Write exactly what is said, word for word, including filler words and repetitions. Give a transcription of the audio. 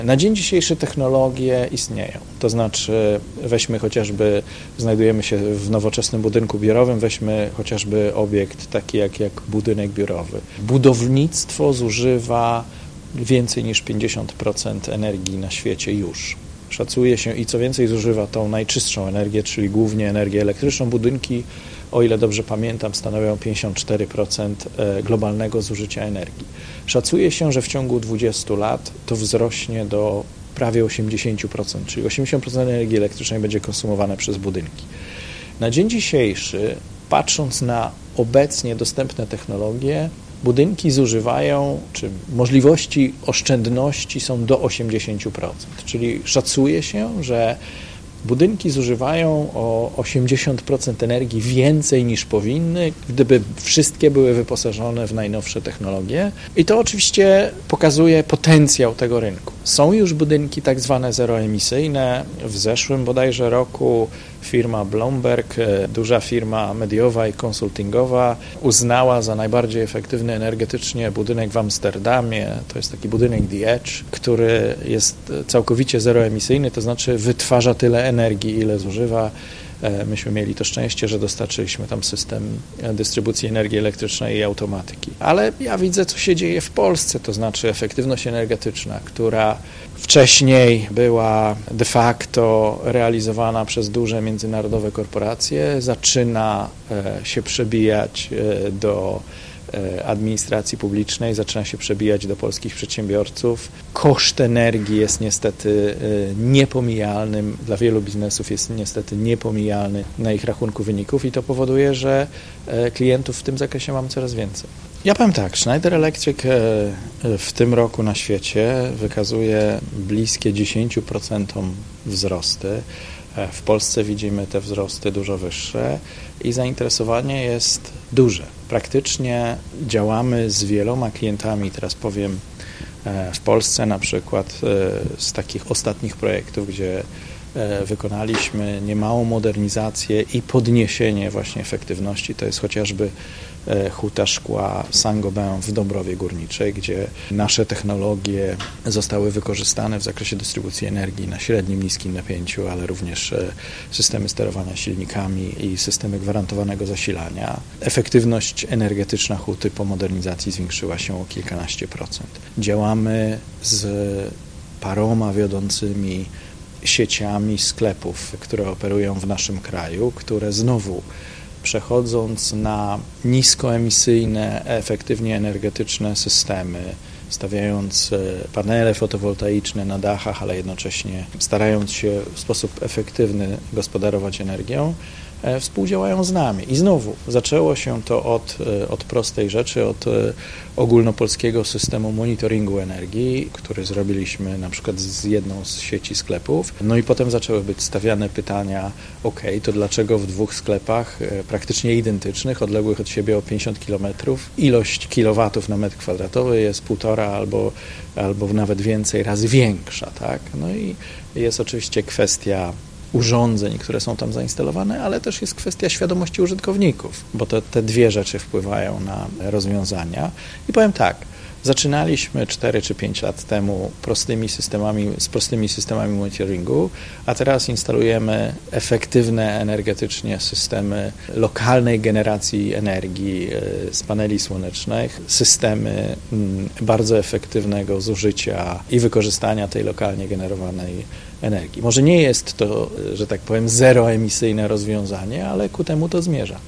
Na dzień dzisiejszy technologie istnieją, to znaczy weźmy chociażby, znajdujemy się w nowoczesnym budynku biurowym, weźmy chociażby obiekt taki jak, jak budynek biurowy. Budownictwo zużywa więcej niż pięćdziesiąt procent energii na świecie już. Szacuje się i co więcej zużywa tą najczystszą energię, czyli głównie energię elektryczną. Budynki, o ile dobrze pamiętam, stanowią pięćdziesiąt cztery procent globalnego zużycia energii. Szacuje się, że w ciągu dwudziestu lat to wzrośnie do prawie osiemdziesiąt procent, czyli osiemdziesiąt procent energii elektrycznej będzie konsumowane przez budynki. Na dzień dzisiejszy, patrząc na obecnie dostępne technologie, budynki zużywają, czy możliwości oszczędności są do osiemdziesiąt procent, czyli szacuje się, że budynki zużywają o osiemdziesiąt procent energii więcej niż powinny, gdyby wszystkie były wyposażone w najnowsze technologie. I to oczywiście pokazuje potencjał tego rynku. Są już budynki tak zwane zeroemisyjne. W zeszłym bodajże roku firma Bloomberg, duża firma mediowa i konsultingowa, uznała za najbardziej efektywny energetycznie budynek w Amsterdamie. To jest taki budynek The Edge, który jest całkowicie zeroemisyjny, to znaczy wytwarza tyle energii, ile zużywa. Myśmy mieli to szczęście, że dostarczyliśmy tam system dystrybucji energii elektrycznej i automatyki. Ale ja widzę, co się dzieje w Polsce, to znaczy efektywność energetyczna, która wcześniej była de facto realizowana przez duże międzynarodowe korporacje, zaczyna się przebijać do administracji publicznej, zaczyna się przebijać do polskich przedsiębiorców. Koszt energii jest niestety niepomijalnym, dla wielu biznesów jest niestety niepomijalny na ich rachunku wyników i to powoduje, że klientów w tym zakresie mamy coraz więcej. Ja powiem tak, Schneider Electric w tym roku na świecie wykazuje bliskie dziesięć procent wzrosty. W Polsce widzimy te wzrosty dużo wyższe i zainteresowanie jest duże. Praktycznie działamy z wieloma klientami, teraz powiem w Polsce na przykład z takich ostatnich projektów, gdzie wykonaliśmy niemałą modernizację i podniesienie właśnie efektywności, to jest chociażby huta szkła Saint-Gobain w Dąbrowie Górniczej, gdzie nasze technologie zostały wykorzystane w zakresie dystrybucji energii na średnim, niskim napięciu, ale również systemy sterowania silnikami i systemy gwarantowanego zasilania. Efektywność energetyczna huty po modernizacji zwiększyła się o kilkanaście procent. Działamy z paroma wiodącymi sieciami sklepów, które operują w naszym kraju, które znowu przechodząc na niskoemisyjne, efektywnie energetyczne systemy, stawiając panele fotowoltaiczne na dachach, ale jednocześnie starając się w sposób efektywny gospodarować energią, współdziałają z nami. I znowu zaczęło się to od, od prostej rzeczy, od ogólnopolskiego systemu monitoringu energii, który zrobiliśmy na przykład z jedną z sieci sklepów. No i potem zaczęły być stawiane pytania, ok, to dlaczego w dwóch sklepach praktycznie identycznych, odległych od siebie o pięćdziesiąt kilometrów, ilość kilowatów na metr kwadratowy jest półtora albo, albo nawet więcej razy większa, tak? No i jest oczywiście kwestia urządzeń, które są tam zainstalowane, ale też jest kwestia świadomości użytkowników, bo to, te dwie rzeczy wpływają na rozwiązania. I powiem tak, zaczynaliśmy cztery czy pięć lat temu prostymi systemami, z prostymi systemami monitoringu, a teraz instalujemy efektywne energetycznie systemy lokalnej generacji energii z paneli słonecznych, systemy bardzo efektywnego zużycia i wykorzystania tej lokalnie generowanej energii. Może nie jest to, że tak powiem, zeroemisyjne rozwiązanie, ale ku temu to zmierza.